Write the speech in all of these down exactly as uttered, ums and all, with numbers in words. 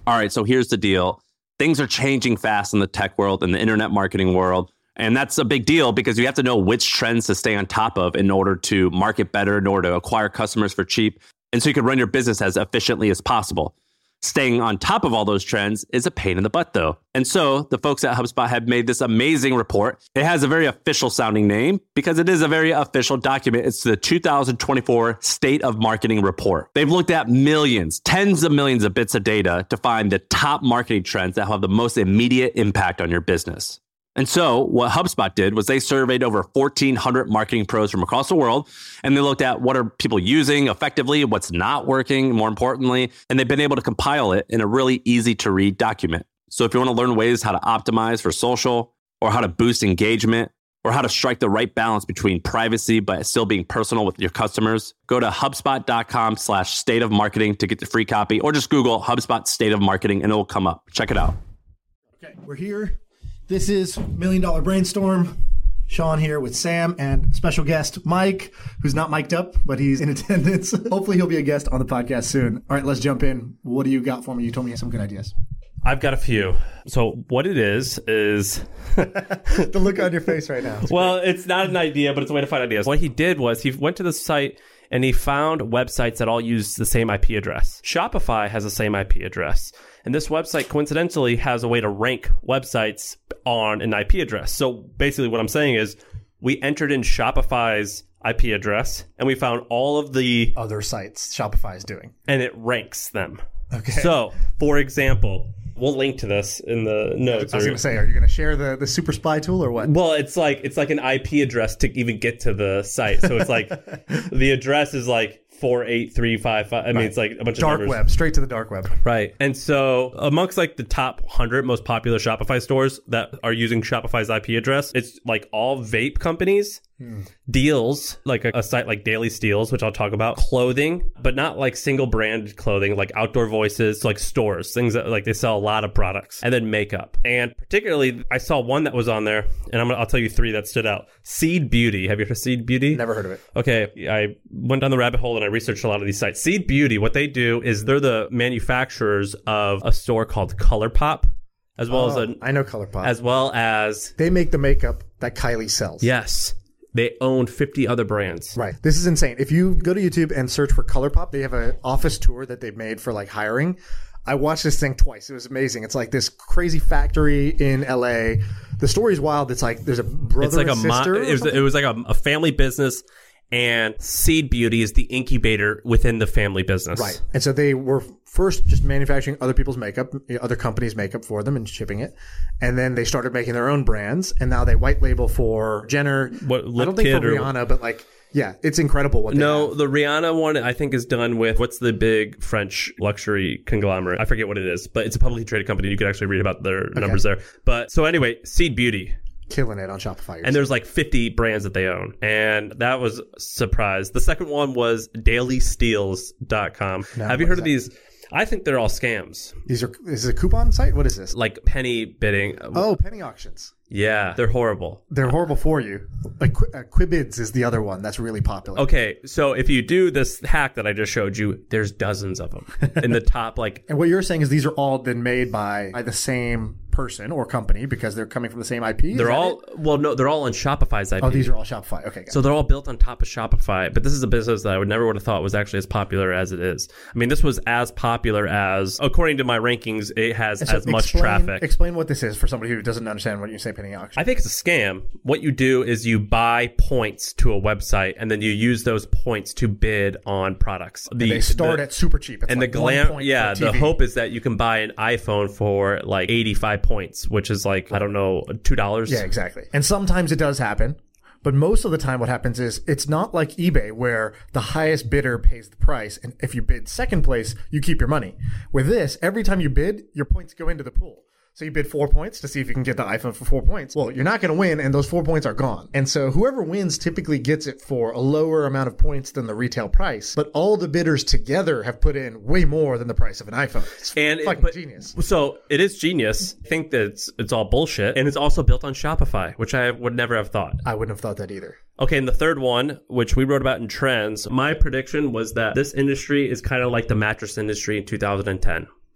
all right, so here's the deal. Things are changing fast in the tech world and the internet marketing world. And that's a big deal because you have to know which trends to stay on top of in order to market better, in order to acquire customers for cheap. And so you can run your business as efficiently as possible. Staying on top of all those trends is a pain in the butt, though. And so the folks at HubSpot have made this amazing report. It has a very official sounding name because it is a very official document. It's the two thousand twenty-four State of Marketing Report. They've looked at millions, tens of millions of bits of data to find the top marketing trends that have the most immediate impact on your business. And so what HubSpot did was they surveyed over fourteen hundred marketing pros from across the world, and they looked at what are people using effectively, what's not working, more importantly, and they've been able to compile it in a really easy to read document. So if you want to learn ways how to optimize for social, or how to boost engagement, or how to strike the right balance between privacy but still being personal with your customers, go to HubSpot.com slash state of marketing to get the free copy, or just Google HubSpot State of Marketing and it will come up. Check it out. Okay, we're here. This is Million Dollar Brainstorm. Sean here with Sam and special guest Mike, who's not mic'd up, but he's in attendance. Hopefully he'll be a guest on the podcast soon. All right, let's jump in. What do you got for me? You told me some good ideas. I've got a few. So what it is, is... the look on your face right now. It's well, great. It's not an idea, but it's a way to find ideas. What he did was he went to the site and he found websites that all use the same I P address. Shopify has the same I P address. And this website, coincidentally, has a way to rank websites on an I P address. So basically what I'm saying is we entered in Shopify's I P address and we found all of the other sites Shopify is doing. And it ranks them. Okay. So, for example, we'll link to this in the notes. I was going to say, are you going to share the, the super spy tool or what? Well, it's like it's like an I P address to even get to the site. So it's like the address is like four eight three five five. I mean, right. It's like a bunch dark of numbers. Web, straight to the dark web. Right. And so amongst like the top one hundred most popular Shopify stores that are using Shopify's I P address, it's like all vape companies, hmm. deals, like a, a site like Daily Steals, which I'll talk about, clothing, but not like single branded clothing, like Outdoor Voices, like stores, things that like they sell a lot of products, and then makeup. And particularly, I saw one that was on there, and I'm gonna, I'll tell you three that stood out. Seed Beauty. Have you heard of Seed Beauty? Never heard of it. Okay. I went down the rabbit hole and I researched a lot of these sites. Seed Beauty, what they do is they're the manufacturers of a store called ColourPop, as well oh, as a, I know ColourPop, as well as they make the makeup that Kylie sells. Yes, they own fifty other brands. Right. This is insane. If you go to YouTube and search for ColourPop, they have an office tour that they've made for like hiring. I watched this thing twice. It was amazing. It's like this crazy factory in L A. The story's wild. It's like there's a brother it's like and a sister. Mo- it, was, it was like a, a family business. And Seed Beauty is the incubator within the family business. Right. And so they were first just manufacturing other people's makeup, other companies' makeup for them and shipping it. And then they started making their own brands. And now they white label for Jenner. What, I don't think for Rihanna, or, but like, yeah, it's incredible what they No, have. The Rihanna one I think is done with, what's the big French luxury conglomerate? I forget what it is, but it's a publicly traded company. You could actually read about their okay. numbers there. But so anyway, Seed Beauty. Killing it on Shopify. And there's like fifty brands that they own. And that was a surprise. The second one was daily steals dot com. No, have you heard of these? I think they're all scams. These are, is it a coupon site? What is this? Like penny bidding. Oh, penny auctions. Yeah, they're horrible. They're horrible for you. Like uh, Quibids is the other one that's really popular. Okay, so if you do this hack that I just showed you, there's dozens of them in the top. Like, and what you're saying is these are all been made by, by the same person or company because they're coming from the same I P? They're all, it? well, no, they're all on Shopify's I P. Oh, these are all Shopify. Okay. So they're all built on top of Shopify. But this is a business that I would never would have thought was actually as popular as it is. I mean, this was as popular as, according to my rankings, it has so as much explain, traffic. Explain what this is for somebody who doesn't understand what you say penny auction. I think it's a scam. What you do is you buy points to a website and then you use those points to bid on products. The, they start the, at super cheap. It's and like the glam, yeah, the hope is that you can buy an iPhone for like eighty-five points, which is like, I don't know, two dollars. Yeah, exactly. And sometimes it does happen. But most of the time what happens is it's not like eBay where the highest bidder pays the price. And if you bid second place, you keep your money. With this, every time you bid, your points go into the pool. So you bid four points to see if you can get the iPhone for four points. Well, you're not going to win, and those four points are gone. And so whoever wins typically gets it for a lower amount of points than the retail price. But all the bidders together have put in way more than the price of an iPhone. It's and fucking it, but, genius. So it is genius. I think that it's, it's all bullshit. And it's also built on Shopify, which I would never have thought. I wouldn't have thought that either. Okay, and the third one, which we wrote about in Trends, my prediction was that this industry is kind of like the mattress industry in two thousand ten.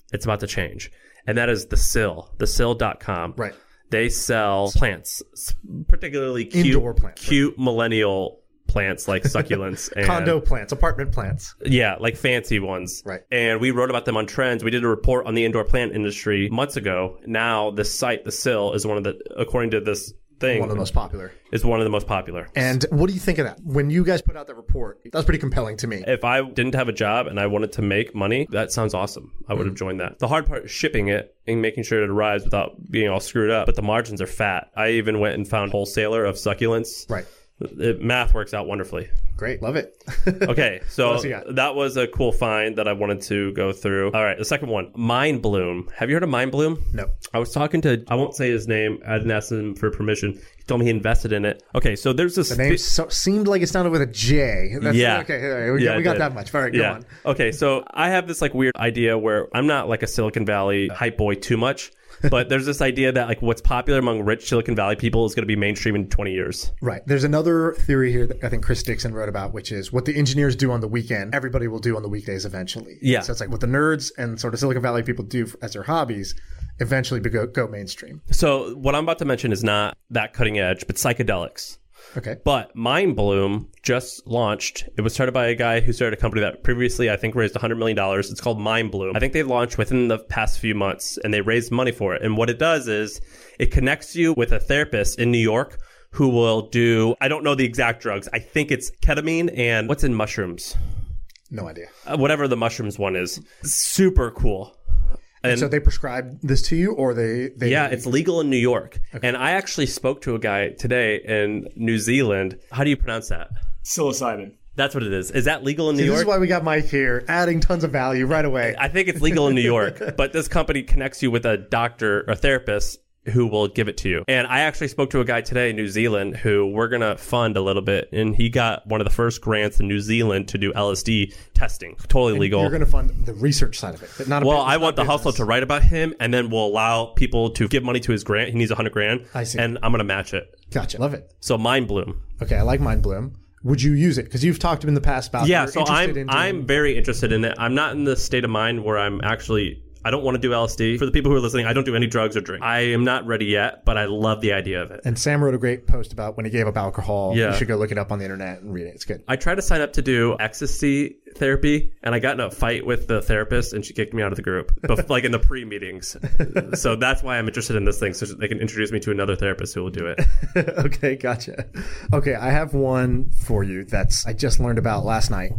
It's about to change. And that is the Sill, the sill dot com. Right. They sell plants, particularly cute, Indoor plants. cute millennial plants like succulents. And, Condo plants, apartment plants. yeah, like fancy ones. Right. And we wrote about them on Trends. We did a report on the indoor plant industry months ago. Now, this site, the Sill, is one of the, according to this thing, One of the most popular. is one of the most popular. And what do you think of that? When you guys put out that report, that was pretty compelling to me. If I didn't have a job and I wanted to make money, that sounds awesome. I would have joined that. The hard part is shipping it and making sure it arrives without being all screwed up. But the margins are fat. I even went and found wholesaler of succulents. Right. It, math works out wonderfully. Great. Love it. Okay, so What else you got? that was a cool find that I wanted to go through. All right, the second one, Mind Bloom. Have you heard of Mind Bloom? No. I was talking to, I won't say his name. I didn't ask him for permission. He told me he invested in it. Okay, so there's this... The name so, seemed like it sounded with a J. That's, Yeah. Okay, all right, we, Yeah, got, we it got did. that much. All right, go yeah. on. Okay, so I have this like weird idea where I'm not like a Silicon Valley hype boy too much, but there's this idea that like what's popular among rich Silicon Valley people is going to be mainstream in twenty years. Right. There's another theory here that I think Chris Dixon wrote about, which is what the engineers do on the weekend, everybody will do on the weekdays eventually. Yeah. So it's like what the nerds and sort of Silicon Valley people do as their hobbies eventually go, go mainstream. So what I'm about to mention is not that cutting edge, but psychedelics. Okay. But Mind Bloom just launched. It was started by a guy who started a company that previously, I think, raised one hundred million dollars. It's called Mind Bloom. I think they launched within the past few months, and they raised money for it. And what it does is it connects you with a therapist in New York who will do, I don't know the exact drugs. I think it's ketamine and what's in mushrooms? No idea. Uh, whatever the mushrooms one is. Super cool. And So they prescribe this to you, or they, they yeah, it's legal in New York. And I actually spoke to a guy today in New Zealand. How do you pronounce that? Psilocybin. That's what it is. Is that legal in New See, York? this is why we got Mike here, adding tons of value right away. I think it's legal in New York, but this company connects you with a doctor or therapist who will give it to you. And I actually spoke to a guy today in New Zealand who we're going to fund a little bit. And he got one of the first grants in New Zealand to do L S D testing. Totally legal. You're going to fund the research side of it. But not a Well, business, I not want the business. hustle to write about him, and then we'll allow people to give money to his grant. He needs a hundred grand. I see. And I'm going to match it. Gotcha. Love it. So Mind Bloom. Okay, I like Mind Bloom. Would you use it? Because you've talked in the past about Yeah, you're so interested I'm in doing- I'm very interested in it. I'm not in the state of mind where I'm actually I don't want to do L S D. For the people who are listening, I don't do any drugs or drink. I am not ready yet, but I love the idea of it. And Sam wrote a great post about when he gave up alcohol. Yeah. You should go look it up on the internet and read it. It's good. I tried to sign up to do ecstasy therapy, and I got in a fight with the therapist, and she kicked me out of the group, but like in the pre-meetings. So that's why I'm interested in this thing, so they can introduce me to another therapist who will do it. Okay, gotcha. Okay, I have one for you that's I just learned about last night,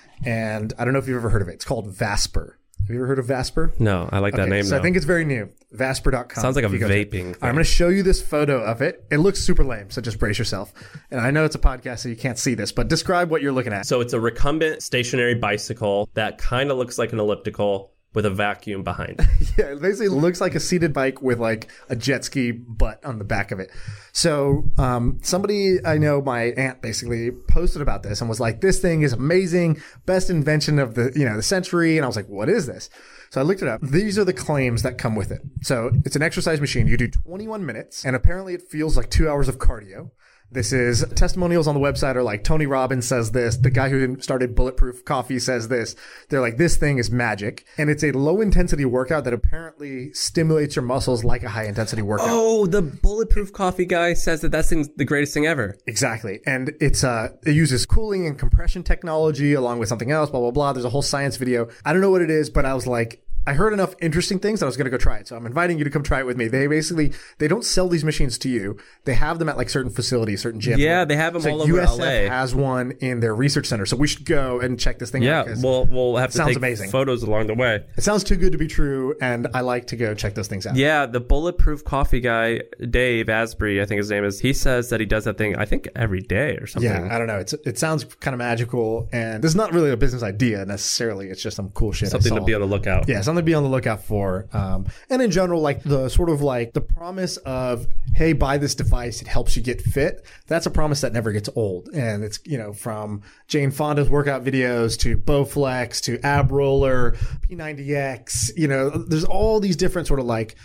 and I don't know if you've ever heard of it. It's called Vasper. Have you ever heard of Vasper? No, I like that Okay, name. so though. I think it's very new. Vasper dot com. Sounds like a If you go check- vaping thing. I'm going to show you this photo of it. It looks super lame, so just brace yourself. And I know it's a podcast, so you can't see this, but describe what you're looking at. So it's a recumbent stationary bicycle that kind of looks like an elliptical with a vacuum behind. Yeah, it basically looks like a seated bike with like a jet ski butt on the back of it. So um, somebody I know, my aunt basically posted about this and was like, this thing is amazing, best invention of the, you know, the century. And I was like, what is this? So I looked it up. These are the claims that come with it. So it's an exercise machine. You do twenty-one minutes, and apparently it feels like two hours of cardio. This is testimonials on the website are like Tony Robbins says this. The guy who started Bulletproof Coffee says this. They're like, this thing is magic. And it's a low intensity workout that apparently stimulates your muscles like a high intensity workout. Oh, the Bulletproof Coffee guy says that that thing's the greatest thing ever. Exactly. And it's, uh, it uses cooling and compression technology along with something else, blah, blah, blah. There's a whole science video. I don't know what it is, but I was like, I heard enough interesting things that I was going to go try it. So I'm inviting you to come try it with me. They basically, they don't sell these machines to you. They have them at like certain facilities, certain gyms. Yeah, they have them so all over U S F L A. has one in their research center. So we should go and check this thing Yeah, out. 'cause we'll we'll have to sounds take amazing. photos along the way. it sounds too good to be true. And I like to go check those things out. Yeah, the Bulletproof Coffee guy, Dave Asprey, I think his name is. He says that he does that thing, I think, every day or something. Yeah, I don't know. It's it sounds kind of magical, and this is not really a business idea necessarily. It's just some cool shit. I Something to saw. be on the lookout. Yeah, something to be on the lookout for. Um, and in general, like the sort of like the promise of, hey, buy this device, it helps you get fit. That's a promise that never gets old. And it's, you know, from Jane Fonda's workout videos to Bowflex to Ab Roller, P ninety X, you know, there's all these different sort of like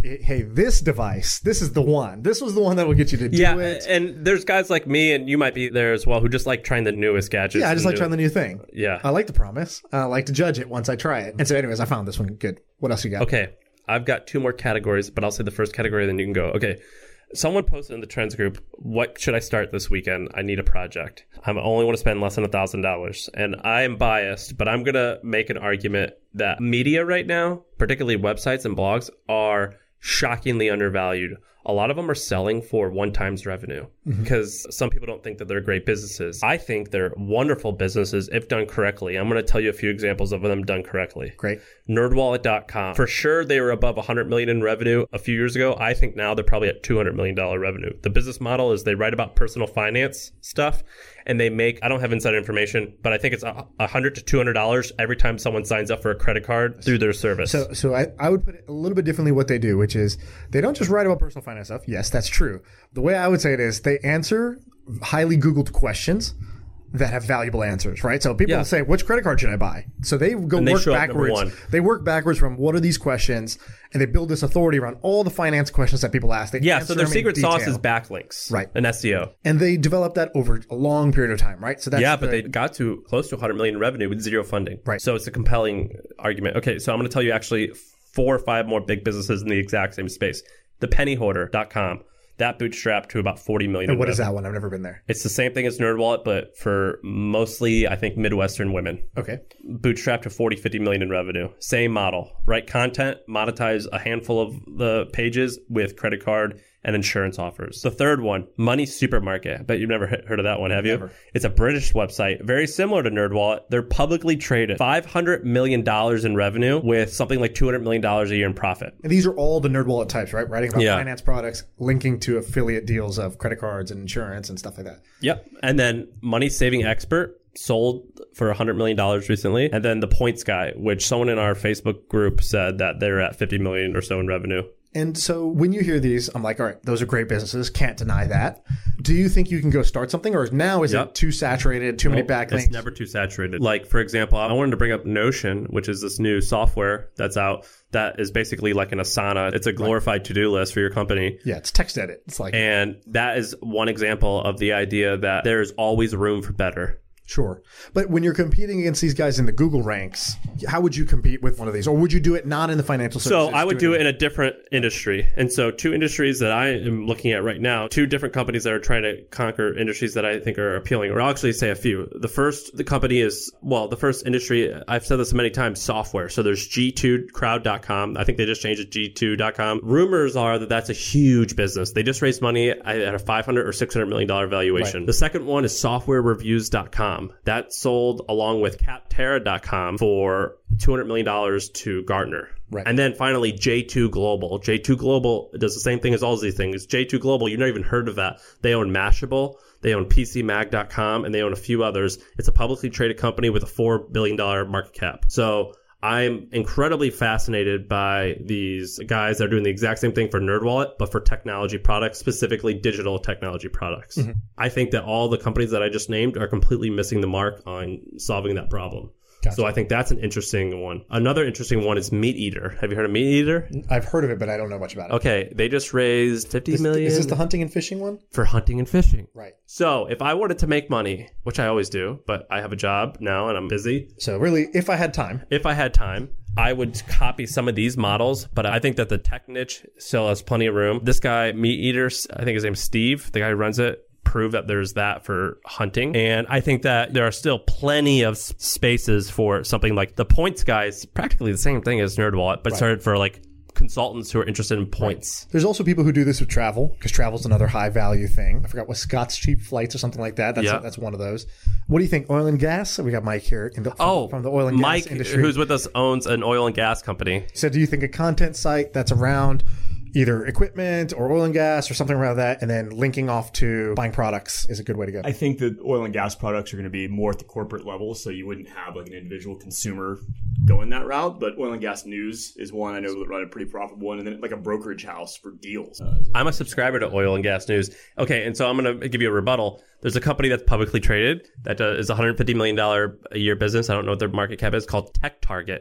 hey, this device, this is the one. This was the one that will get you to do yeah, it. And there's guys like me, and you might be there as well, who just like trying the newest gadgets. Yeah, I just like new, trying the new thing. Yeah. I like the promise. I like to judge it once I try it. And so anyways, I found this one good. What else you got? Okay. I've got two more categories, but I'll say the first category, then you can go. Okay. Someone posted in the trends group, what should I start this weekend? I need a project. I only want to spend less than one thousand dollars. And I am biased, but I'm going to make an argument that media right now, particularly websites and blogs, are shockingly undervalued. A lot of them are selling for one times revenue because mm-hmm. some people don't think that they're great businesses. I think they're wonderful businesses if done correctly. I'm going to tell you a few examples of them done correctly. Great. nerd wallet dot com. For sure, they were above one hundred million dollars in revenue a few years ago. I think now they're probably at two hundred million dollars revenue. The business model is they write about personal finance stuff and they make, I don't have insider information, but I think it's one hundred to two hundred dollars every time someone signs up for a credit card through their service. So so I, I would put it a little bit differently what they do, which is they don't just write about personal finance stuff. Yes, that's true. The way I would say it is they answer highly Googled questions that have valuable answers, right? So people Yeah. will say, which credit card should I buy? So they go And they work show up number backwards. one. They work backwards from what are these questions, and they build this authority around all the finance questions that people ask. They Yeah, answer so their them in secret sauce detail. is backlinks. Right. And S E O. And they develop that over a long period of time, right? So that's Yeah, but the- they got to close to one hundred million in revenue with zero funding. Right. So it's a compelling argument. Okay, so I'm going to tell you actually four or five more big businesses in the exact same space. The penny hoarder dot com. That bootstrapped to about forty million. And what is that one? I've never been there. It's the same thing as NerdWallet, but for mostly, I think, Midwestern women. Okay. Bootstrapped to forty, fifty million in revenue. Same model. Write content, monetize a handful of the pages with credit card and insurance offers. The third one, Money Supermarket. I bet you've never heard of that one, have you? Never. It's a British website, very similar to NerdWallet. They're publicly traded. five hundred million dollars in revenue with something like two hundred million dollars a year in profit. And these are all the NerdWallet types, right? Writing about Yeah. finance products, linking to affiliate deals of credit cards and insurance and stuff like that. Yep. And then Money Saving Expert sold for one hundred million dollars recently. And then The Points Guy, which someone in our Facebook group said that they're at fifty million dollars or so in revenue. And so when you hear these, I'm like, all right, those are great businesses. Can't deny that. Do you think you can go start something, or now is Yep. it too saturated, too many Nope, backlinks? It's never too saturated. Like, for example, I wanted to bring up Notion, which is this new software that's out that is basically like an Asana. It's a glorified to-do list for your company. Yeah, it's text edit. It's like, And that is one example of the idea that there's always room for better. sure. But when you're competing against these guys in the Google ranks, how would you compete with one of these? Or would you do it not in the financial services? So I would do it in a different industry. And so two industries that I am looking at right now, two different companies that are trying to conquer industries that I think are appealing, or I'll actually say a few. The first, the company is, well, the first industry, I've said this many times, software. So there's G two crowd dot com. I think they just changed it to G two dot com. Rumors are that that's a huge business. They just raised money at a five hundred or six hundred million dollars valuation. Right. The second one is software reviews dot com. That sold along with Capterra dot com for two hundred million dollars to Gartner. Right. And then finally, J two Global. J two Global does the same thing as all these things. J two Global, you've never even heard of that. They own Mashable, they own P C Mag dot com, and they own a few others. It's a publicly traded company with a four billion dollars market cap. So I'm incredibly fascinated by these guys that are doing the exact same thing for NerdWallet, but for technology products, specifically digital technology products. Mm-hmm. I think that all the companies that I just named are completely missing the mark on solving that problem. Gotcha. So I think that's an interesting one. Another interesting one is Meat Eater. Have you heard of Meat Eater? I've heard of it, but I don't know much about it. Okay, they just raised fifty Is, million is this the hunting and fishing one? for hunting and fishing. Right. So if I wanted to make money, which I always do, but I have a job now and I'm busy. So really, if I had time. If I had time, I would copy some of these models, but I think that the tech niche still has plenty of room. This guy, Meat Eater, I think his name's Steve, the guy who runs it, prove that there's that for hunting. And I think that there are still plenty of s- spaces for something like the Points Guy is practically the same thing as NerdWallet, but Right. started for like consultants who are interested in points. There's also people who do this with travel, because travel's another high value thing. I forgot what Scott's Cheap Flights or something like that. That's Yeah. that's one of those. What do you think? Oil and gas? We got Mike here in the, from, Oh, from the oil and Mike, gas industry. who's with us, owns an oil and gas company. So do you think a content site that's around either equipment or oil and gas or something around that, and then linking off to buying products is a good way to go? I think that oil and gas products are going to be more at the corporate level, so you wouldn't have like an individual consumer going that route. But oil and gas news is one I know that run a pretty profitable one, and then like a brokerage house for deals. Uh, I'm a subscriber to Oil and Gas News. Okay, and so I'm going to give you a rebuttal. There's a company that's publicly traded that uh, is a one hundred fifty million dollars a year business. I don't know what their market cap is, called Tech Target.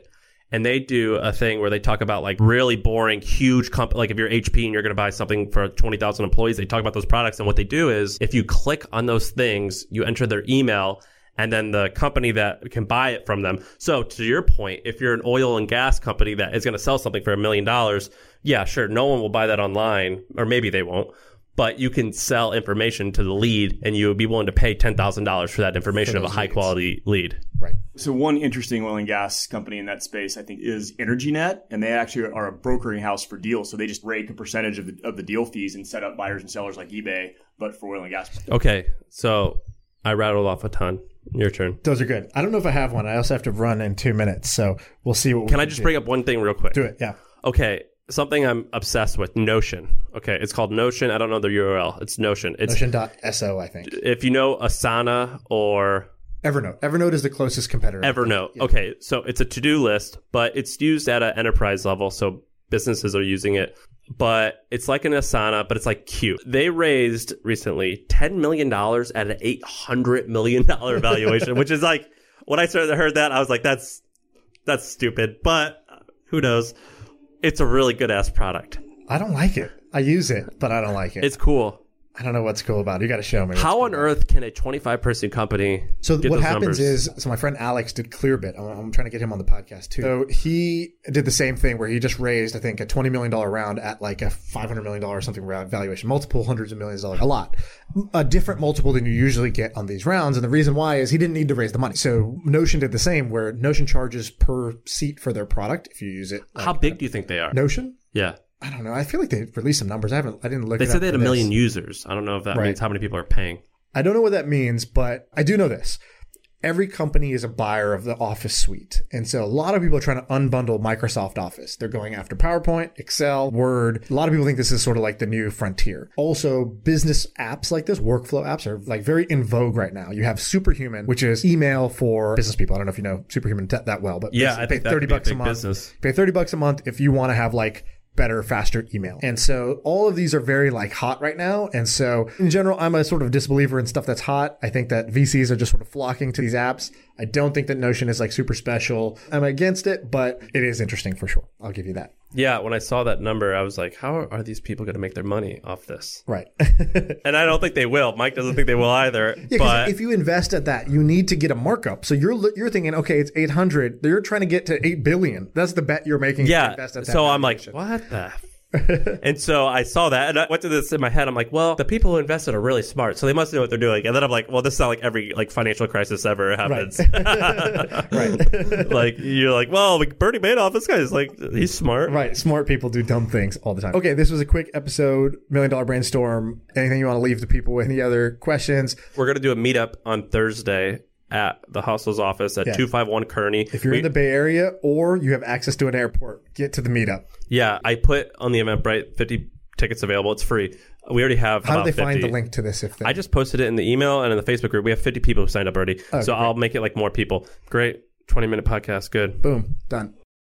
and they do a thing where they talk about like really boring, huge company. Like if you're H P and you're going to buy something for twenty thousand employees, they talk about those products. And what they do is if you click on those things, you enter their email, and then the company that can buy it from them. So to your point, if you're an oil and gas company that is going to sell something for a million dollars, yeah, sure, no one will buy that online, or maybe they won't. But you can sell information to the lead, and you would be willing to pay ten thousand dollars for that information of a high-quality lead. Right. So one interesting oil and gas company in that space, I think, is EnergyNet, and they actually are a brokering house for deals. So they just rake a percentage of the, of the deal fees and set up buyers and sellers like eBay, but for oil and gas. Okay, so I rattled off a ton. Your turn. Those are good. I don't know if I have one. I also have to run in two minutes, so we'll see what we Can can I just do. bring up one thing real quick? Do it, yeah. Okay, something I'm obsessed with, Notion. Okay, it's called Notion. I don't know the U R L. It's Notion. It's Notion dot so, I think. if you know Asana or Evernote. Evernote is the closest competitor. Evernote. Okay, so it's a to-do list, but it's used at an enterprise level, so businesses are using it. But it's like an Asana, but it's like cute. They raised recently ten million dollars at an eight hundred million dollars valuation, which is like, when I started heard that, I was like, that's that's stupid. But who knows? It's a really good-ass product. I don't like it. I use it, but I don't like it. It's cool. I don't know what's cool about it. You got to show me. what's How cool on about earth can a twenty-five person company So get what those happens numbers? is, so my friend Alex did Clearbit. I'm, I'm trying to get him on the podcast too. So he did the same thing where he just raised, I think, a twenty million dollars round at like a five hundred million dollars or something round valuation, multiple hundreds of millions of dollars, a lot. A different multiple than you usually get on these rounds. And the reason why is he didn't need to raise the money. So Notion did the same, where Notion charges per seat for their product if you use it. How big do you think they are? Notion? Yeah. I don't know. I feel like they released some numbers. I haven't, I didn't look They it said up they had for a this. million users. I don't know if that Right. means how many people are paying. I don't know what that means, but I do know this. Every company is a buyer of the Office suite. And so a lot of people are trying to unbundle Microsoft Office. They're going after PowerPoint, Excel, Word. A lot of people think this is sort of like the new frontier. Also, business apps like this, workflow apps, are like very in vogue right now. You have Superhuman, which is email for business people. I don't know if you know Superhuman t- that well, but Yeah, basically I think pay that thirty could be a bucks a big month. business. Pay thirty bucks a month if you want to have like better, faster email. And so all of these are very like hot right now. And so in general, I'm a sort of disbeliever in stuff that's hot. I think that V Cs are just sort of flocking to these apps. I don't think that Notion is like super special. I'm against it, but it is interesting for sure. I'll give you that. Yeah, when I saw that number, I was like, how are these people going to make their money off this? Right. And I don't think they will. Mike doesn't think they will either. Yeah, 'cause but if you invest at that, you need to get a markup. So you're you're thinking, okay, it's eight hundred. You're trying to get to eight billion. That's the bet you're making. If you yeah, invest at that so I'm like, valuation. what the and so I saw that and I went to this in my head. I'm like, well, the people who invested are really smart, so they must know what they're doing. And then I'm like, well, this is not like every like financial crisis ever happens. Right. Like you're like, well, like Bernie Madoff, this guy's like, he's smart. Right. Smart people do dumb things all the time. Okay, this was a quick episode, Million Dollar Brainstorm. Anything you want to leave the people with? Any other questions? We're gonna do a meetup on Thursday at the Hustle's office at Yeah. two five one Kearney. If you're We- in the Bay Area or you have access to an airport, get to the meetup. yeah, I put on the Eventbrite fifty tickets available. It's free. We already have. How do about they find fifty. the link to this? If they, I just posted it in the email and in the Facebook group. We have fifty people who signed up already, Oh, so great. I'll make it like more people. Great, twenty minute podcast. Good. boom, done.